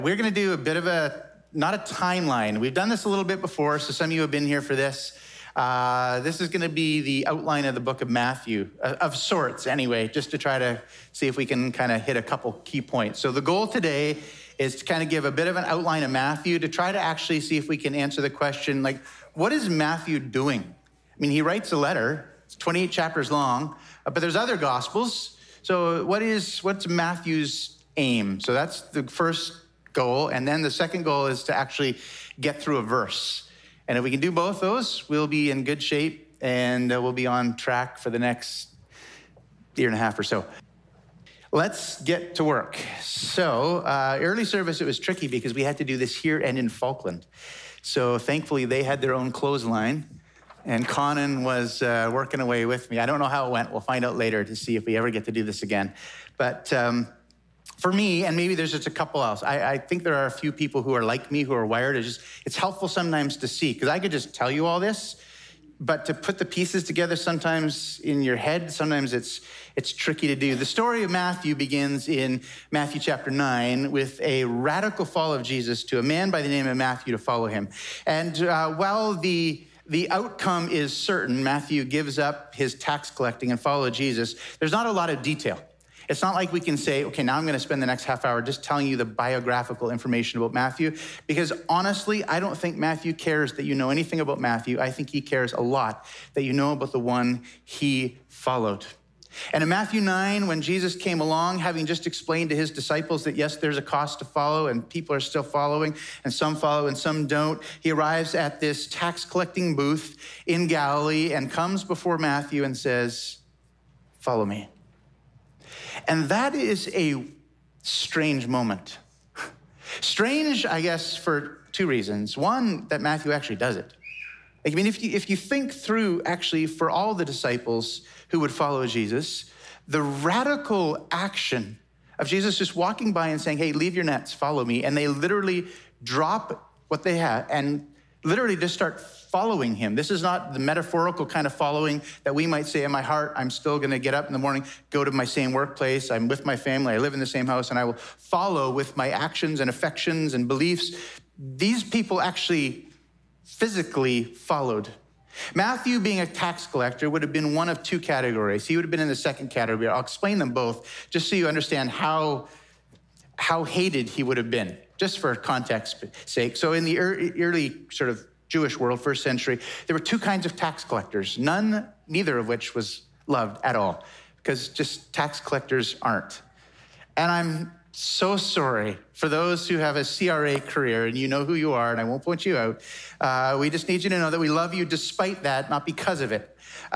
We're going to do a bit of not a timeline. We've done this a little bit before, so some of you have been here for this. This is going to be the outline of the book of Matthew, of sorts anyway, just to try to see if we can kind of hit a couple key points. So the goal today is to kind of give a bit of an outline of Matthew to try to actually see if we can answer the question, like, what is Matthew doing? I mean, he writes a letter. It's 28 chapters long, but there's other gospels. So what's Matthew's aim? So that's the first goal. And then the second goal is to actually get through a verse. And if we can do both those, we'll be in good shape and we'll be on track for the next year and a half or so. Let's get to work. So early service, it was tricky because we had to do this here and in Falkland. So thankfully they had their own clothesline and Conan was working away with me. I don't know how it went. We'll find out later to see if we ever get to do this again. But for me, and maybe there's just a couple else, I think there are a few people who are like me, who are wired. It's helpful sometimes to see, because I could just tell you all this, but to put the pieces together sometimes in your head, sometimes it's tricky to do. The story of Matthew begins in Matthew chapter 9 with a radical follow of Jesus to a man by the name of Matthew to follow him. And while the outcome is certain, Matthew gives up his tax collecting and follow Jesus, there's not a lot of detail. It's not like we can say, okay, now I'm going to spend the next half hour just telling you the biographical information about Matthew, because honestly, I don't think Matthew cares that you know anything about Matthew. I think he cares a lot that you know about the one he followed. And in Matthew 9, when Jesus came along, having just explained to his disciples that yes, there's a cost to follow and people are still following and some follow and some don't, he arrives at this tax collecting booth in Galilee and comes before Matthew and says, "Follow me." And that is a strange moment. Strange, I guess, for two reasons. One, that Matthew actually does it. I mean, if you think through, actually, for all the disciples who would follow Jesus, the radical action of Jesus just walking by and saying, "Hey, leave your nets, follow me," and they literally drop what they have and literally just start following him. This is not the metaphorical kind of following that we might say in my heart, I'm still going to get up in the morning, go to my same workplace, I'm with my family, I live in the same house, and I will follow with my actions and affections and beliefs. These people actually physically followed. Matthew, being a tax collector, would have been one of two categories. He would have been in the second category. I'll explain them both just so you understand how hated he would have been, just for context sake. So in the early sort of Jewish world, first century, there were two kinds of tax collectors, neither of which was loved at all, because just tax collectors aren't. And I'm so sorry for those who have a CRA career, and you know who you are, and I won't point you out. We just need you to know that we love you despite that, not because of it.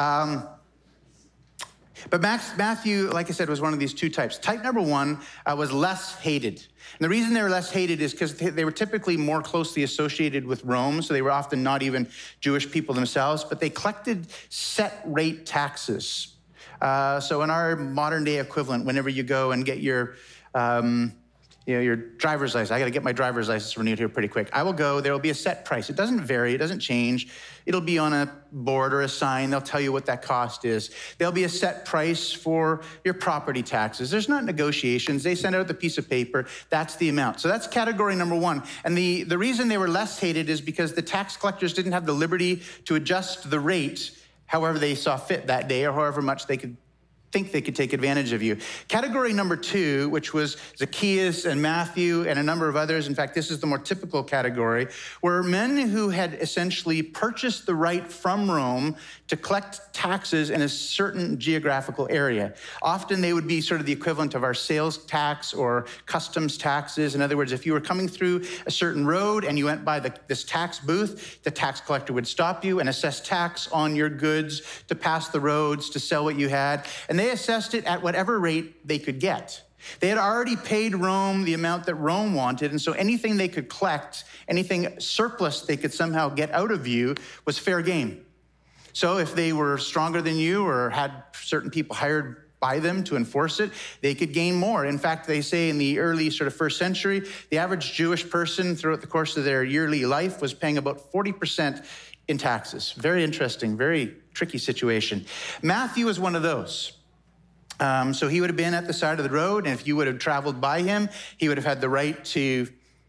But Matthew, like I said, was one of these two types. Type number one was less hated. And the reason they were less hated is because they were typically more closely associated with Rome, so they were often not even Jewish people themselves, but they collected set rate taxes. So in our modern day equivalent, whenever you go and get your driver's license. I got to get my driver's license renewed here pretty quick. I will go, there will be a set price. It doesn't vary, it doesn't change. It'll be on a board or a sign. They'll tell you what that cost is. There'll be a set price for your property taxes. There's not negotiations. They send out the piece of paper. That's the amount. So that's category number one. And the reason they were less hated is because the tax collectors didn't have the liberty to adjust the rate however they saw fit that day or however much they could think they could take advantage of you. Category number two, which was Zacchaeus and Matthew and a number of others, in fact, this is the more typical category, were men who had essentially purchased the right from Rome to collect taxes in a certain geographical area. Often they would be sort of the equivalent of our sales tax or customs taxes. In other words, if you were coming through a certain road and you went by this tax booth, the tax collector would stop you and assess tax on your goods to pass the roads, to sell what you had. And they assessed it at whatever rate they could get. They had already paid Rome the amount that Rome wanted, and so anything they could collect, anything surplus they could somehow get out of you was fair game. So if they were stronger than you or had certain people hired by them to enforce it, they could gain more. In fact, they say in the early sort of first century, the average Jewish person throughout the course of their yearly life was paying about 40% in taxes. Very interesting, very tricky situation. Matthew was one of those. So he would have been at the side of the road, and if you would have traveled by him, he would have had the right to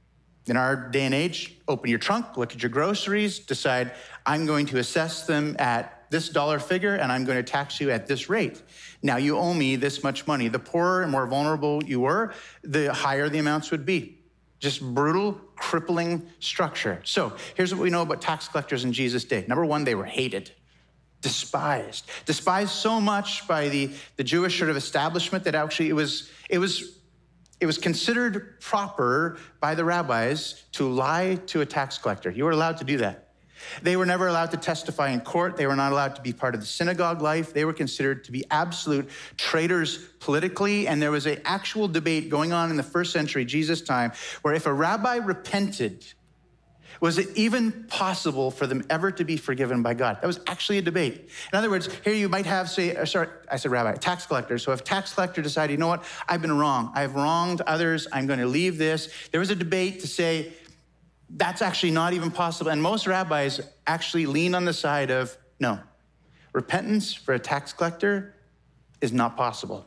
In our day and age, open your trunk, look at your groceries, decide, I'm going to assess them at this dollar figure, and I'm going to tax you at this rate. Now you owe me this much money. The poorer and more vulnerable you were, the higher the amounts would be. Just brutal, crippling structure. So here's what we know about tax collectors in Jesus' day. Number one, they were hated, despised so much by the Jewish sort of establishment that actually it was considered proper by the rabbis to lie to a tax collector. You were allowed to do that. They were never allowed to testify in court. They were not allowed to be part of the synagogue life. They were considered to be absolute traitors politically. And there was an actual debate going on in the first century, Jesus' time, where if a rabbi repented, was it even possible for them ever to be forgiven by God? That was actually a debate. In other words, here you might have, a tax collector. So if a tax collector decided, you know what, I've been wrong. I've wronged others. I'm going to leave this. There was a debate to say, that's actually not even possible. And most rabbis actually lean on the side of, no, repentance for a tax collector is not possible.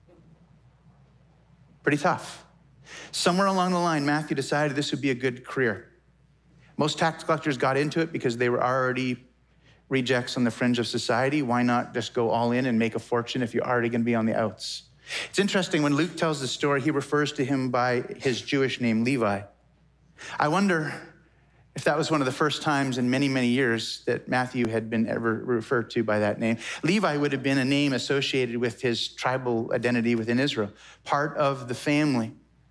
Pretty tough. Somewhere along the line, Matthew decided this would be a good career. Most tax collectors got into it because they were already rejects on the fringe of society. Why not just go all in and make a fortune if you're already going to be on the outs? It's interesting, when Luke tells the story, he refers to him by his Jewish name, Levi. I wonder if that was one of the first times in many, many years that Matthew had been ever referred to by that name. Levi would have been a name associated with his tribal identity within Israel, part of the family.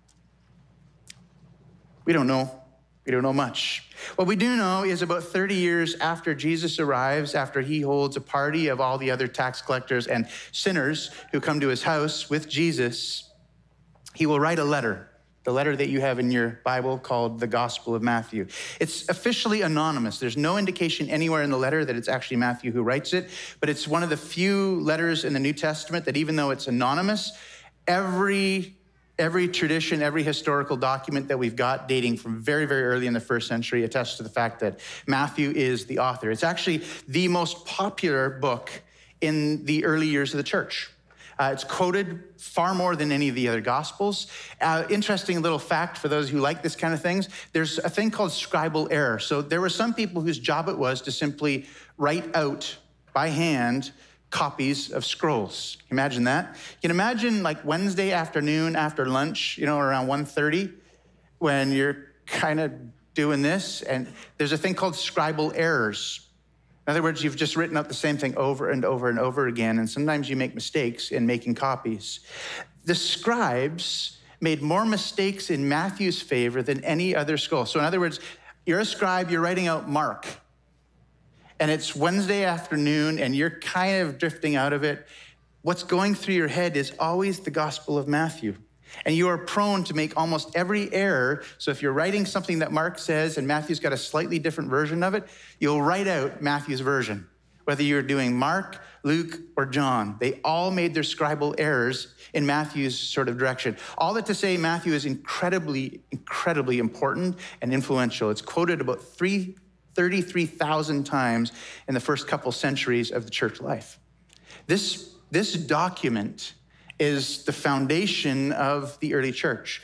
We don't know. We don't know much. What we do know is about 30 years after Jesus arrives, after he holds a party of all the other tax collectors and sinners who come to his house with Jesus, he will write a letter. The letter that you have in your Bible called the Gospel of Matthew. It's officially anonymous. There's no indication anywhere in the letter that it's actually Matthew who writes it, but it's one of the few letters in the New Testament that even though it's anonymous, every tradition, every historical document that we've got dating from very, very early in the first century attests to the fact that Matthew is the author. It's actually the most popular book in the early years of the church. It's quoted far more than any of the other Gospels. Interesting little fact for those who like this kind of things, there's a thing called scribal error. So there were some people whose job it was to simply write out by hand copies of scrolls. Imagine that. You can imagine like Wednesday afternoon after lunch, around 1:30, when you're kind of doing this, and there's a thing called scribal errors. In other words, you've just written up the same thing over and over and over again, and sometimes you make mistakes in making copies. The scribes made more mistakes in Matthew's favor than any other scroll. So in other words, you're a scribe, you're writing out Mark, and it's Wednesday afternoon, and you're kind of drifting out of it. What's going through your head is always the Gospel of Matthew. And you are prone to make almost every error. So if you're writing something that Mark says and Matthew's got a slightly different version of it, you'll write out Matthew's version. Whether you're doing Mark, Luke, or John, they all made their scribal errors in Matthew's sort of direction. All that to say, Matthew is incredibly, incredibly important and influential. It's quoted about 33,000 times in the first couple centuries of the church life. This document is the foundation of the early church.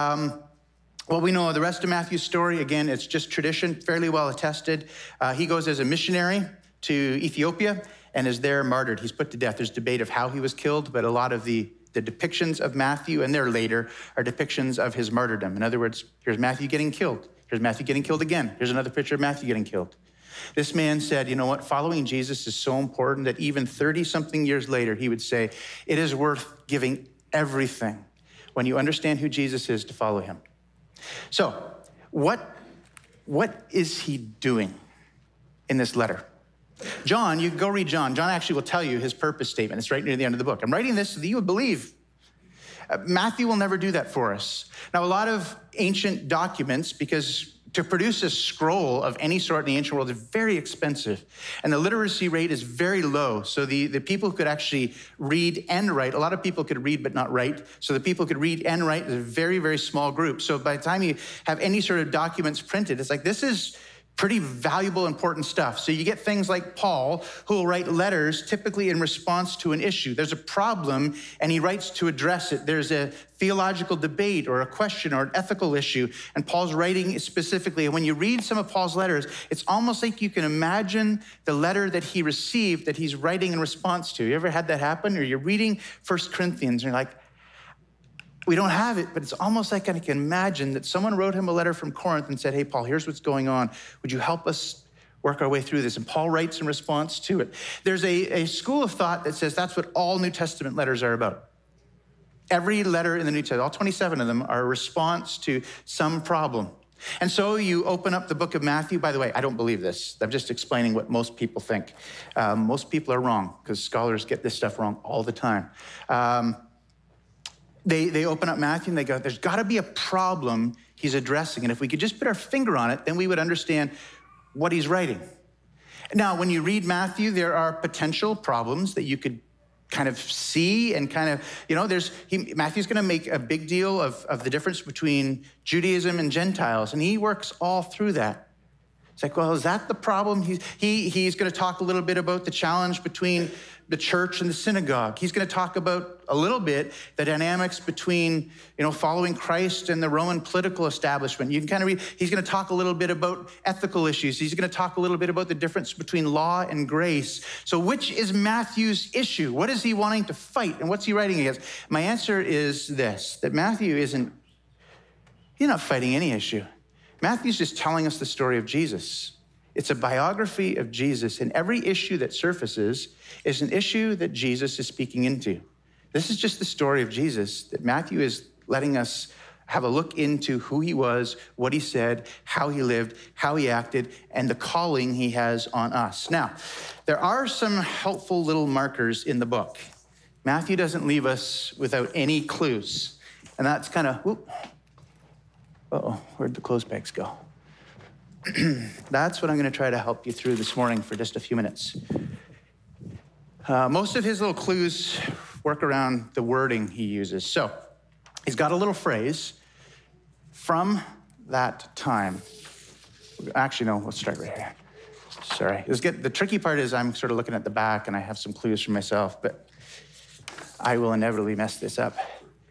Well, we know the rest of Matthew's story. Again, it's just tradition, fairly well attested. He goes as a missionary to Ethiopia and is there martyred. He's put to death. There's debate of how he was killed, but a lot of the depictions of Matthew, and they're later, are depictions of his martyrdom. In other words, here's Matthew getting killed. Here's Matthew getting killed again. Here's another picture of Matthew getting killed. This man said, you know what, following Jesus is so important that even 30-something years later, he would say, it is worth giving everything when you understand who Jesus is to follow him. So what is he doing in this letter? John, you can go read John. John actually will tell you his purpose statement. It's right near the end of the book. I'm writing this so that you would believe. Matthew will never do that for us. Now, a lot of ancient documents, because to produce a scroll of any sort in the ancient world is very expensive, and the literacy rate is very low. So the people who could actually read and write, a lot of people could read but not write, so the people who could read and write is a very, very small group. So by the time you have any sort of documents printed, it's like this is pretty valuable, important stuff. So you get things like Paul, who will write letters typically in response to an issue. There's a problem, and he writes to address it. There's a theological debate or a question or an ethical issue, and Paul's writing specifically. And when you read some of Paul's letters, it's almost like you can imagine the letter that he received that he's writing in response to. You ever had that happen? Or you're reading 1 Corinthians, and you're like, we don't have it, but it's almost like I can imagine that someone wrote him a letter from Corinth and said, hey, Paul, here's what's going on. Would you help us work our way through this? And Paul writes in response to it. There's a school of thought that says that's what all New Testament letters are about. Every letter in the New Testament, all 27 of them, are a response to some problem. And so you open up the book of Matthew. By the way, I don't believe this. I'm just explaining what most people think. Most people are wrong, because scholars get this stuff wrong all the time. They open up Matthew and they go, there's got to be a problem he's addressing. And if we could just put our finger on it, then we would understand what he's writing. Now, when you read Matthew, there are potential problems that you could kind of see and kind of, Matthew's going to make a big deal of the difference between Judaism and Gentiles. And he works all through that. It's like, well, is that the problem? He's going to talk a little bit about the challenge between the church and the synagogue. He's going to talk about a little bit the dynamics between, following Christ and the Roman political establishment. You can kind of read, he's going to talk a little bit about ethical issues. He's going to talk a little bit about the difference between law and grace. So which is Matthew's issue? What is he wanting to fight? And what's he writing against? My answer is this, that Matthew he's not fighting any issue. Matthew's just telling us the story of Jesus. It's a biography of Jesus, and every issue that surfaces is an issue that Jesus is speaking into. This is just the story of Jesus, that Matthew is letting us have a look into who he was, what he said, how he lived, how he acted, and the calling he has on us. Now, there are some helpful little markers in the book. Matthew doesn't leave us without any clues, and that's kind of, uh-oh, where'd the clothes pegs go? That's what I'm going to try to help you through this morning for just a few minutes. Most of his little clues work around the wording he uses. So he's got a little phrase, from that time. Actually, no, let's start right here. Sorry. The tricky part is I'm sort of looking at the back and I have some clues for myself, but I will inevitably mess this up.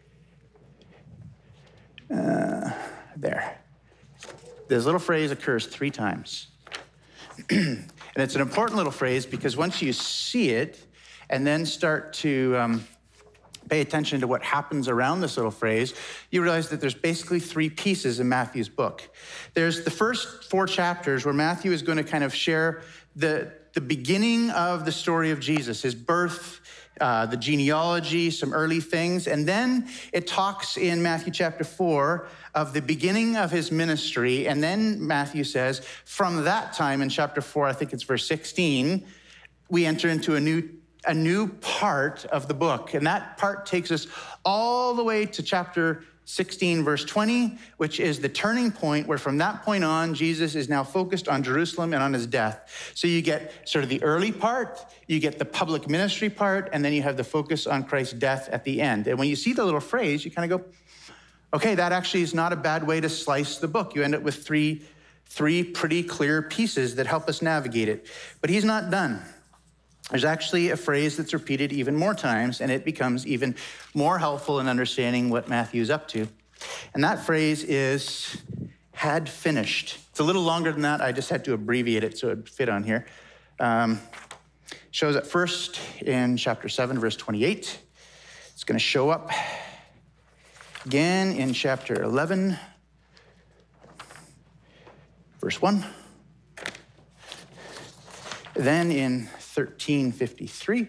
There. This little phrase occurs 3 times. And it's an important little phrase because once you see it and then start to pay attention to what happens around this little phrase, you realize that there's basically 3 pieces in Matthew's book. There's the first 4 chapters where Matthew is going to kind of share the beginning of the story of Jesus, his birth, the genealogy, some early things. And then it talks in Matthew chapter 4 of the beginning of his ministry. And then Matthew says, from that time in chapter 4, I think it's verse 16, we enter into a new part of the book. And that part takes us all the way to chapter 16, verse 20, which is the turning point where from that point on, Jesus is now focused on Jerusalem and on his death. So you get sort of the early part, you get the public ministry part, and then you have the focus on Christ's death at the end. And when you see the little phrase, you kind of go, okay, that actually is not a bad way to slice the book. You end up with three pretty clear pieces that help us navigate it. But he's not done. There's actually a phrase that's repeated even more times, and it becomes even more helpful in understanding what Matthew's up to. And that phrase is, had finished. It's a little longer than that. I just had to abbreviate it so it would fit on here. Shows up first in chapter 7, verse 28. It's going to show up again in chapter 11, verse 1. Then in 13:53,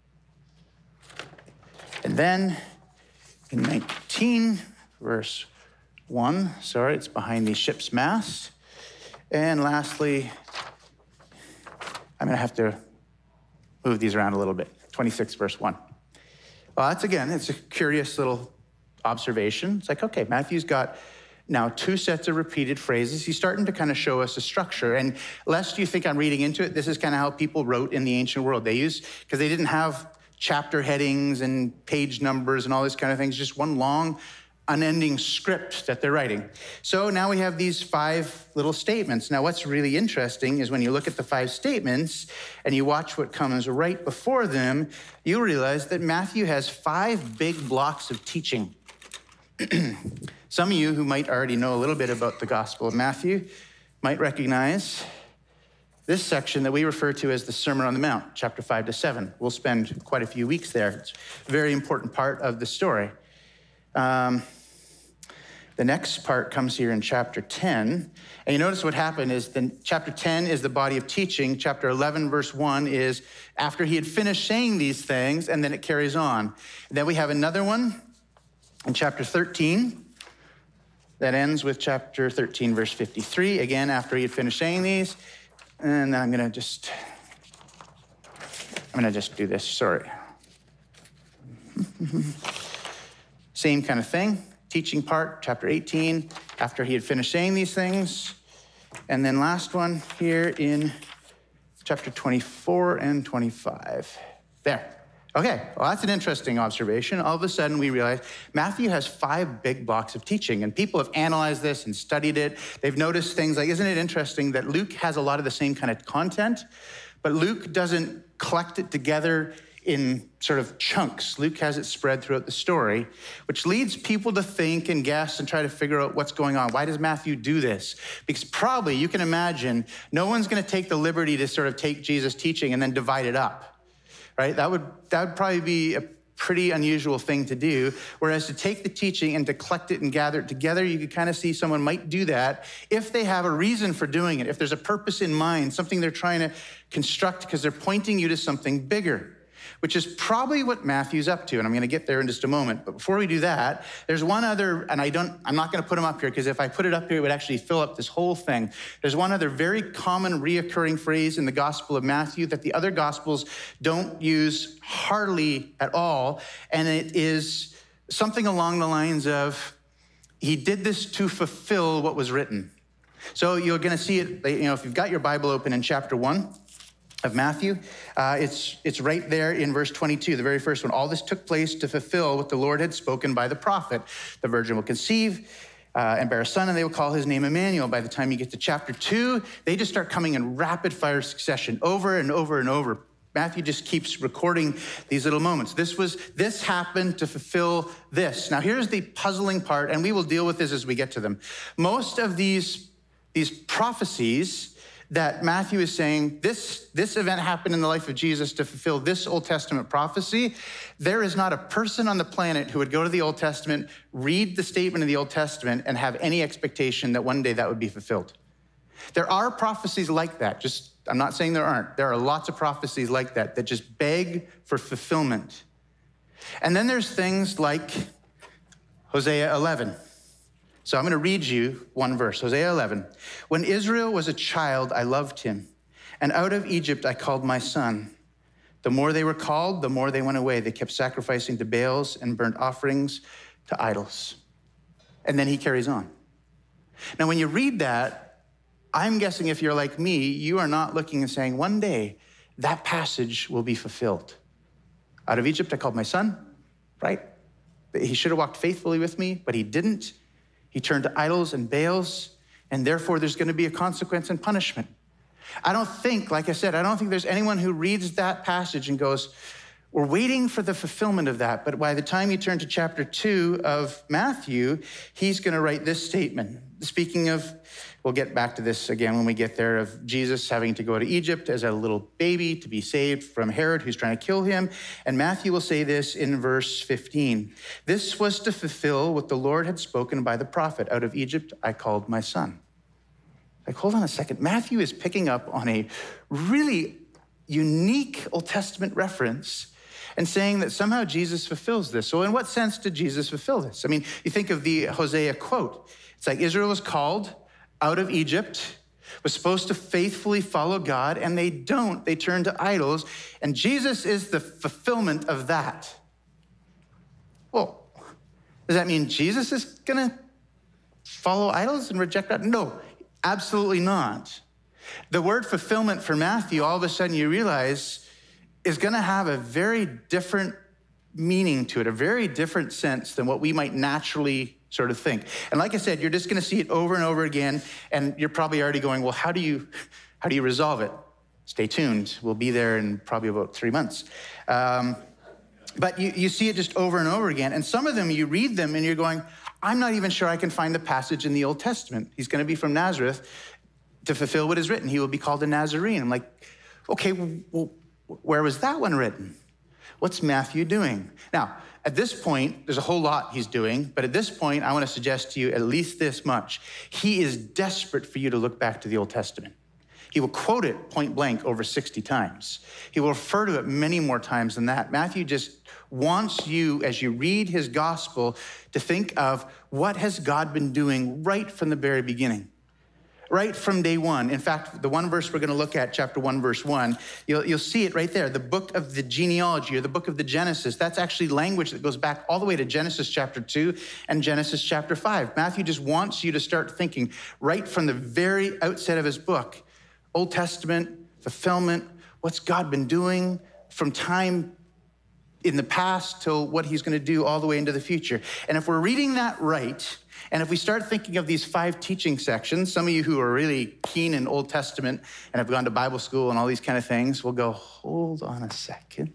and then in 19, verse 1, sorry, it's behind the ship's mast, and lastly, I'm going to have to move these around a little bit, 26, verse 1. Well, it's a curious little observation. It's like, okay, Matthew's got now 2 sets of repeated phrases. He's starting to kind of show us a structure. And lest you think I'm reading into it, this is kind of how people wrote in the ancient world. Because they didn't have chapter headings and page numbers and all this kind of things, just one long unending script that they're writing. So now we have these 5 little statements. Now what's really interesting is when you look at the 5 statements and you watch what comes right before them, you'll realize that Matthew has 5 big blocks of teaching. Some of you who might already know a little bit about the Gospel of Matthew might recognize this section that we refer to as the Sermon on the Mount, chapter 5 to 7. We'll spend quite a few weeks there. It's a very important part of the story. The next part comes here in chapter 10. And you notice what happened is chapter 10 is the body of teaching. Chapter 11, verse 1 is after he had finished saying these things, and then it carries on. And then we have another one in chapter 13 that ends with chapter 13, verse 53. Again, after he had finished saying these. And then I'm gonna just do this, sorry. Same kind of thing. Teaching part, chapter 18, after he had finished saying these things. And then last one here in chapter 24 and 25. There. Okay, well, that's an interesting observation. All of a sudden, we realize Matthew has 5 big blocks of teaching, and people have analyzed this and studied it. They've noticed things like, isn't it interesting that Luke has a lot of the same kind of content, but Luke doesn't collect it together in sort of chunks. Luke has it spread throughout the story, which leads people to think and guess and try to figure out what's going on. Why does Matthew do this? Because probably, you can imagine, no one's going to take the liberty to sort of take Jesus' teaching and then divide it up, right? That would probably be a pretty unusual thing to do, whereas to take the teaching and to collect it and gather it together, you could kind of see someone might do that if they have a reason for doing it, if there's a purpose in mind, something they're trying to construct because they're pointing you to something bigger, which is probably what Matthew's up to, and I'm going to get there in just a moment. But before we do that, there's one other, and I'm not going to put them up here, because if I put it up here, it would actually fill up this whole thing. There's one other very common reoccurring phrase in the Gospel of Matthew that the other Gospels don't use hardly at all, and it is something along the lines of, he did this to fulfill what was written. So you're going to see it, if you've got your Bible open in chapter 1, of Matthew. It's right there in verse 22, the very first one. All this took place to fulfill what the Lord had spoken by the prophet. The virgin will conceive and bear a son, and they will call his name Emmanuel. By the time you get to chapter 2, they just start coming in rapid fire succession over and over and over. Matthew just keeps recording these little moments. This happened to fulfill this. Now here's the puzzling part, and we will deal with this as we get to them. Most of these prophecies that Matthew is saying, this event happened in the life of Jesus to fulfill this Old Testament prophecy. There is not a person on the planet who would go to the Old Testament, read the statement of the Old Testament, and have any expectation that one day that would be fulfilled. There are prophecies like that. I'm not saying there aren't. There are lots of prophecies like that just beg for fulfillment. And then there's things like Hosea 11. So I'm going to read you one verse, Hosea 11. When Israel was a child, I loved him, and out of Egypt I called my son. The more they were called, the more they went away. They kept sacrificing to Baals and burnt offerings to idols. And then he carries on. Now, when you read that, I'm guessing if you're like me, you are not looking and saying, one day that passage will be fulfilled. Out of Egypt I called my son, right? He should have walked faithfully with me, but he didn't. He turned to idols and Baals, and therefore there's going to be a consequence and punishment. I don't think there's anyone who reads that passage and goes, we're waiting for the fulfillment of that. But by the time you turn to chapter 2 of Matthew, he's going to write this statement. Speaking of, we'll get back to this again when we get there, of Jesus having to go to Egypt as a little baby to be saved from Herod, who's trying to kill him. And Matthew will say this in verse 15. This was to fulfill what the Lord had spoken by the prophet. Out of Egypt, I called my son. Like, hold on a second. Matthew is picking up on a really unique Old Testament reference and saying that somehow Jesus fulfills this. So in what sense did Jesus fulfill this? I mean, you think of the Hosea quote. It's like Israel was called out of Egypt, was supposed to faithfully follow God, and they don't. They turn to idols, and Jesus is the fulfillment of that. Well, does that mean Jesus is going to follow idols and reject God? No, absolutely not. The word fulfillment for Matthew, all of a sudden you realize, is going to have a very different meaning to it, a very different sense than what we might naturally sort of think. And like I said, you're just going to see it over and over again, and you're probably already going, well, how do you resolve it? Stay tuned. We'll be there in probably about 3 months. But you see it just over and over again. And some of them, you read them and you're going, I'm not even sure I can find the passage in the Old Testament. He's going to be from Nazareth to fulfill what is written. He will be called a Nazarene. I'm like, okay, well, where was that one written? What's Matthew doing? Now, at this point, there's a whole lot he's doing, but at this point, I want to suggest to you at least this much. He is desperate for you to look back to the Old Testament. He will quote it point blank over 60 times. He will refer to it many more times than that. Matthew just wants you, as you read his gospel, to think of what has God been doing right from the very beginning, right from day one. In fact, the one verse we're going to look at, chapter 1, verse 1, you'll see it right there, the book of the genealogy, or the book of the Genesis. That's actually language that goes back all the way to Genesis chapter 2 and Genesis chapter 5. Matthew just wants you to start thinking right from the very outset of his book, Old Testament, fulfillment, what's God been doing from time in the past till what he's going to do all the way into the future. And if we're reading that right, and if we start thinking of these 5 teaching sections, some of you who are really keen in Old Testament and have gone to Bible school and all these kind of things will go, hold on a second.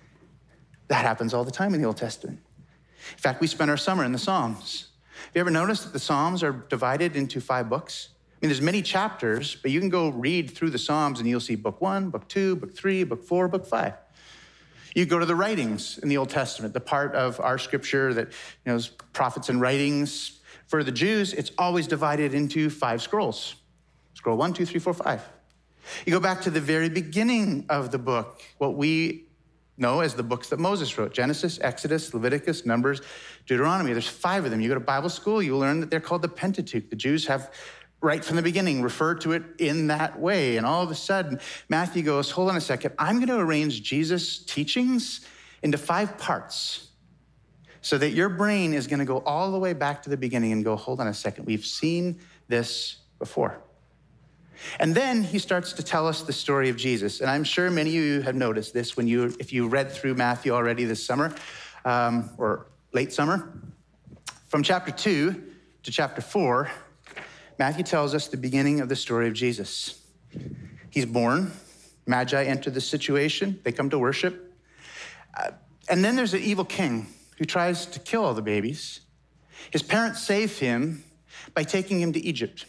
That happens all the time in the Old Testament. In fact, we spent our summer in the Psalms. Have you ever noticed that the Psalms are divided into 5 books? I mean, there's many chapters, but you can go read through the Psalms and you'll see book 1, book 2, book 3, book 4, book 5. You go to the writings in the Old Testament, the part of our scripture that, is prophets and writings. For the Jews, it's always divided into 5 scrolls. Scroll 1, 2, 3, 4, 5. You go back to the very beginning of the book, what we know as the books that Moses wrote: Genesis, Exodus, Leviticus, Numbers, Deuteronomy. There's 5 of them. You go to Bible school, you learn that they're called the Pentateuch. The Jews have, right from the beginning, referred to it in that way. And all of a sudden, Matthew goes, hold on a second, I'm going to arrange Jesus' teachings into 5 parts so that your brain is going to go all the way back to the beginning and go, hold on a second, we've seen this before. And then he starts to tell us the story of Jesus. And I'm sure many of you have noticed this if you read through Matthew already this summer, or late summer. From chapter 2 to chapter 4, Matthew tells us the beginning of the story of Jesus. He's born. Magi enter the situation. They come to worship. And then there's an evil king who tries to kill all the babies. His parents save him by taking him to Egypt.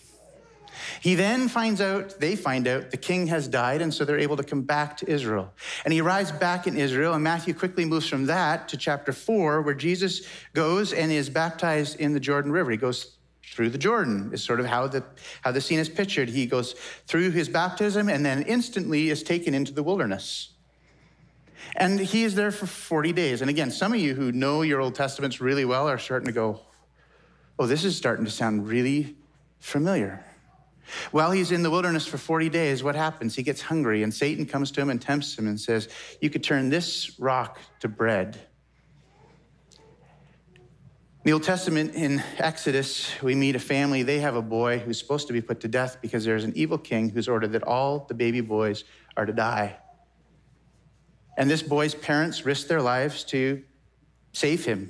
He then they find out the king has died, and so they're able to come back to Israel. And he arrives back in Israel, and Matthew quickly moves from that to chapter 4, where Jesus goes and is baptized in the Jordan River. He goes through the Jordan is sort of how the scene is pictured. He goes through his baptism and then instantly is taken into the wilderness. And he is there for 40 days. And again, some of you who know your Old Testaments really well are starting to go, oh, this is starting to sound really familiar. While he's in the wilderness for 40 days, what happens? He gets hungry, and Satan comes to him and tempts him and says, you could turn this rock to bread. In the Old Testament, in Exodus, we meet a family. They have a boy who's supposed to be put to death because there's an evil king who's ordered that all the baby boys are to die. And this boy's parents risk their lives to save him.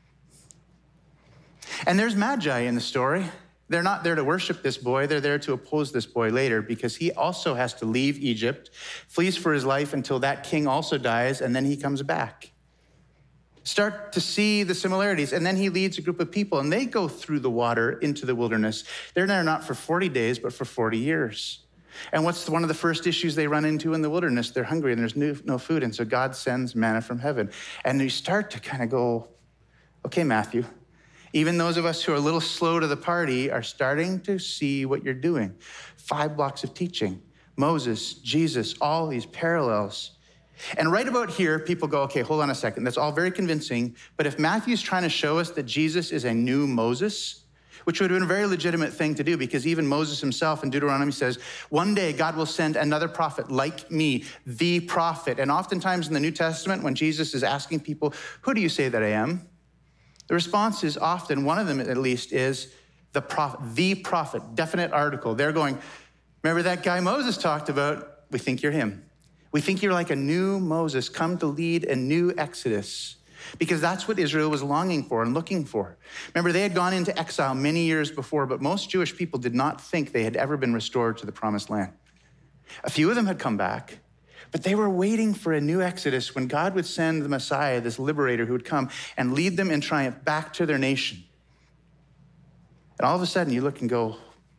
And there's Magi in the story. They're not there to worship this boy. They're there to oppose this boy later because he also has to leave Egypt, flees for his life until that king also dies, and then he comes back. Start to see the similarities. And then he leads a group of people, and they go through the water into the wilderness. They're there not for 40 days, but for 40 years. And what's one of the first issues they run into in the wilderness? They're hungry, and there's no food. And so God sends manna from heaven. And you start to kind of go, okay, Matthew, even those of us who are a little slow to the party are starting to see what you're doing. 5 blocks of teaching, Moses, Jesus, all these parallels. And right about here, people go, okay, hold on a second. That's all very convincing. But if Matthew's trying to show us that Jesus is a new Moses, which would have been a very legitimate thing to do, because even Moses himself in Deuteronomy says, one day God will send another prophet like me, the prophet. And oftentimes in the New Testament, when Jesus is asking people, who do you say that I am? The response is often, one of them at least, is the prophet, definite article. They're going, remember that guy Moses talked about? We think you're him. We think you're like a new Moses, come to lead a new Exodus. because that's what Israel was longing for and looking for. Remember, they had gone into exile many years before, but most Jewish people did not think they had ever been restored to the promised land. A few of them had come back, but they were waiting for a new Exodus when God would send the Messiah, this liberator who would come and lead them in triumph back to their nation. And all of a sudden you look and go,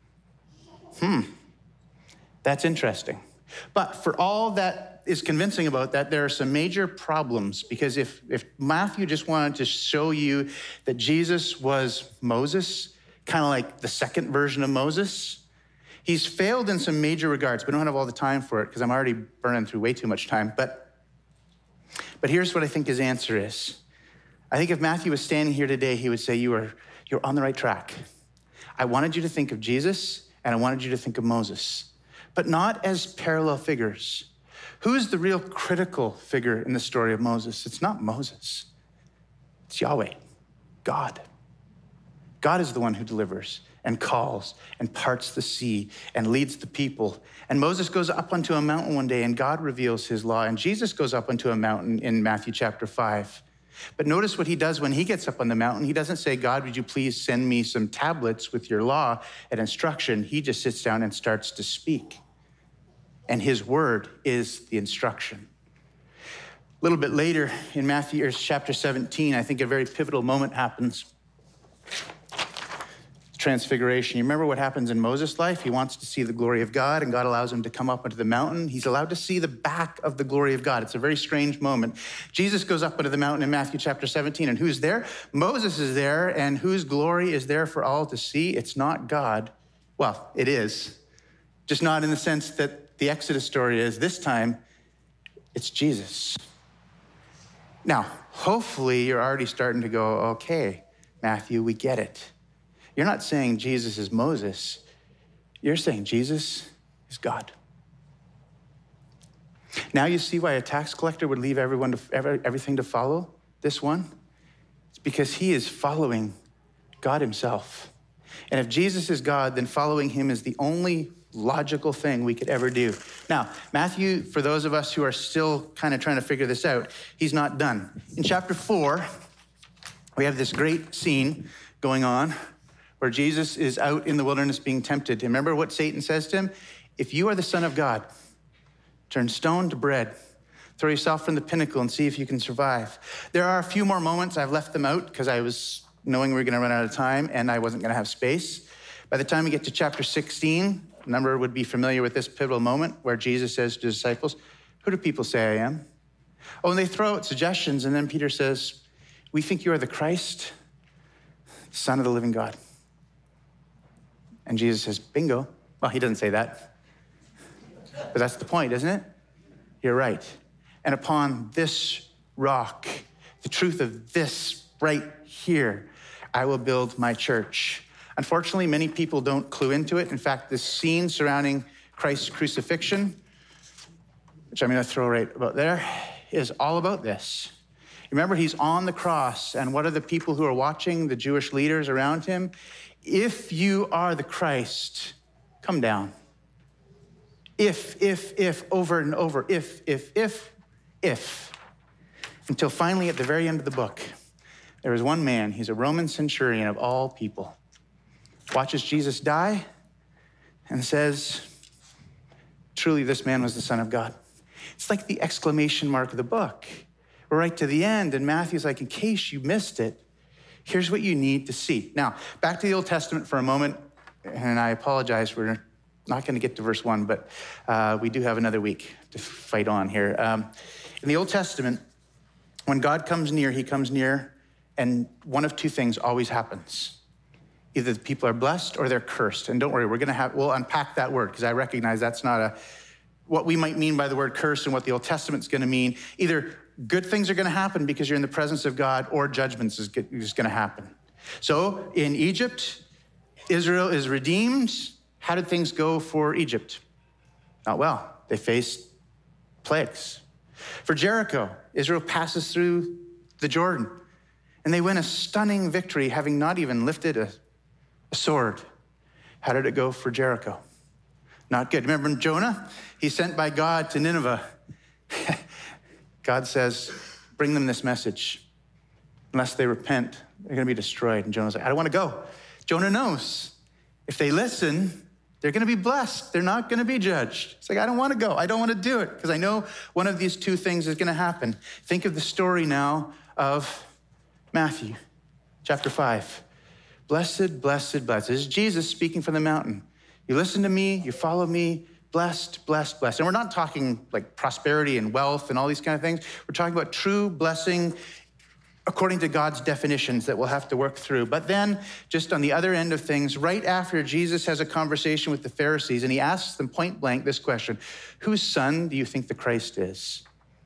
that's interesting. But for all that is convincing about that, there are some major problems, because if Matthew just wanted to show you that Jesus was Moses, kind of like the second version of Moses, he's failed in some major regards. We don't have all the time for it because I'm already burning through way too much time. But here's what I think his answer is. I think if Matthew was standing here today, he would say, you're on the right track. I wanted you to think of Jesus, and I wanted you to think of Moses, but not as parallel figures. Who's the real critical figure in the story of Moses? It's not Moses. It's Yahweh, God. God is the one who delivers and calls and parts the sea and leads the people. And Moses goes up onto a mountain one day and God reveals his law. And Jesus goes up onto a mountain in Matthew chapter 5. But notice what he does when he gets up on the mountain. He doesn't say, God, would you please send me some tablets with your law and instruction? He just sits down and starts to speak. And his word is the instruction. A little bit later in Matthew chapter 17, I think a very pivotal moment happens. Transfiguration. You remember what happens in Moses' life? He wants to see the glory of God, and God allows him to come up onto the mountain. He's allowed to see the back of the glory of God. It's a very strange moment. Jesus goes up onto the mountain in Matthew chapter 17, and who's there? Moses is there, and whose glory is there for all to see? It's not God. Well, it is, just not in the sense that the Exodus story is. This time, it's Jesus. Now, hopefully you're already starting to go, okay, Matthew, we get it. You're not saying Jesus is Moses. You're saying Jesus is God. Now you see why a tax collector would leave everything to follow this one? It's because he is following God himself. And if Jesus is God, then following him is the only logical thing we could ever do. Now, Matthew, for those of us who are still kind of trying to figure this out, he's not done. In chapter 4, we have this great scene going on where Jesus is out in the wilderness being tempted. Remember what Satan says to him? If you are the Son of God, turn stone to bread. Throw yourself from the pinnacle and see if you can survive. There are a few more moments. I've left them out because I was knowing we were going to run out of time and I wasn't going to have space. By the time we get to chapter 16, a number would be familiar with this pivotal moment where Jesus says to his disciples, who do people say I am? Oh, and they throw out suggestions, and then Peter says, we think you are the Christ, Son of the living God. And Jesus says, bingo. Well, he doesn't say that. But that's the point, isn't it? You're right. And upon this rock, the truth of this right here, I will build my church. Unfortunately, many people don't clue into it. In fact, this scene surrounding Christ's crucifixion, which I'm going to throw right about there, is all about this. Remember, he's on the cross, and what are the people who are watching, the Jewish leaders around him? If you are the Christ, come down. If, over and over, if. Until finally, at the very end of the book, there was one man, he's a Roman centurion of all people, watches Jesus die and says, truly, this man was the Son of God. It's like the exclamation mark of the book. We're right to the end, and Matthew's like, in case you missed it, here's what you need to see. Now, back to the Old Testament for a moment, and I apologize, we're not going to get to verse 1, but we do have another week to fight on here. In the Old Testament, when God comes near, he comes near, and one of two things always happens. Either the people are blessed or they're cursed. And don't worry, we'll unpack that word, because I recognize that's not what we might mean by the word curse and what the Old Testament's going to mean. Either good things are going to happen because you're in the presence of God, or judgments is going to happen. So in Egypt, Israel is redeemed. How did things go for Egypt? Not well. They faced plagues. For Jericho, Israel passes through the Jordan, and they win a stunning victory, having not even lifted a sword. How did it go for Jericho? Not good. Remember Jonah? He's sent by God to Nineveh. God says, bring them this message. unless they repent, they're going to be destroyed. And Jonah's like, I don't want to go. Jonah knows if they listen, they're going to be blessed. They're not going to be judged. It's like, I don't want to go. I don't want to do it because I know one of these two things is going to happen. Think of the story now of Matthew chapter 5. Blessed, blessed, blessed. This is Jesus speaking from the mountain. You listen to me, you follow me, blessed, blessed, blessed. And we're not talking like prosperity and wealth and all these kind of things. We're talking about true blessing according to God's definitions that we'll have to work through. But then, just on the other end of things, right after Jesus has a conversation with the Pharisees, and he asks them point blank this question: whose son do you think the Christ is?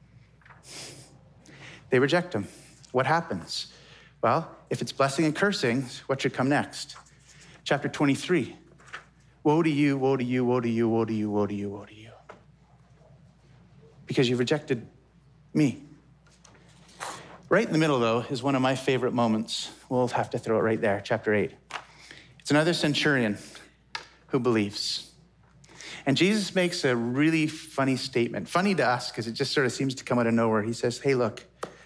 They reject him. What happens? Well, if it's blessing and cursing, what should come next? Chapter 23. Woe to you, woe to you, woe to you, woe to you, woe to you, woe to you. Because you've rejected me. Right in the middle, though, is one of my favorite moments. We'll have to throw it right there, chapter 8. It's another centurion who believes. And Jesus makes a really funny statement. Funny to us, because it just sort of seems to come out of nowhere. He says, hey, look,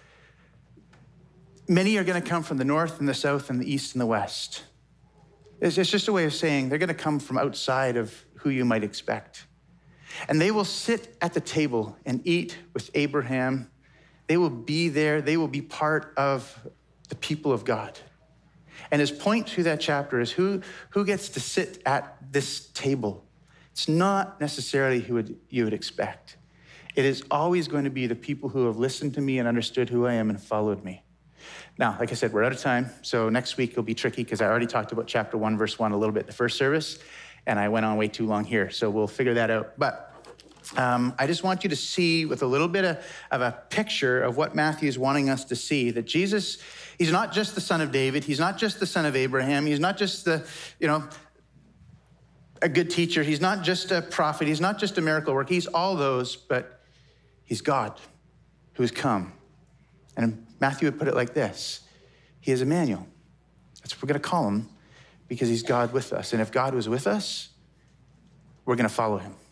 many are going to come from the north and the south and the east and the west. It's just a way of saying they're going to come from outside of who you might expect. And they will sit at the table and eat with Abraham. They will be there. They will be part of the people of God. And his point through that chapter is who gets to sit at this table. It's not necessarily who you would expect. It is always going to be the people who have listened to me and understood who I am and followed me. Now, like I said, we're out of time. So next week will be tricky because I already talked about chapter 1, verse 1 a little bit the first service, and I went on way too long here. So we'll figure that out. But I just want you to see with a little bit of a picture of what Matthew is wanting us to see, that Jesus, he's not just the son of David. He's not just the son of Abraham. He's not just a good teacher. He's not just a prophet. He's not just a miracle worker. He's all those, but he's God who has come. And Matthew would put it like this: he is Emmanuel. That's what we're going to call him, because he's God with us. And if God was with us, we're going to follow him.